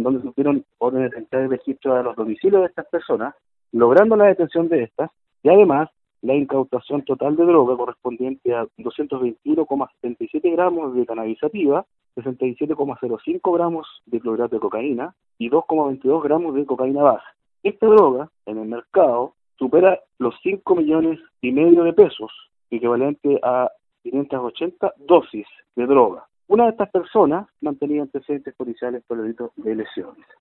donde se tuvieron órdenes de entrada y registro a los domicilios de estas personas, logrando la detención de estas, y además la incautación total de droga correspondiente a 221,77 gramos de cannabis sativa, 67,05 gramos de clorhidrato de cocaína y 2,22 gramos de cocaína base. Esta droga en el mercado supera los 5,5 millones de pesos, equivalente a 580 dosis de droga. Una de estas personas mantenía antecedentes policiales por delitos de lesiones.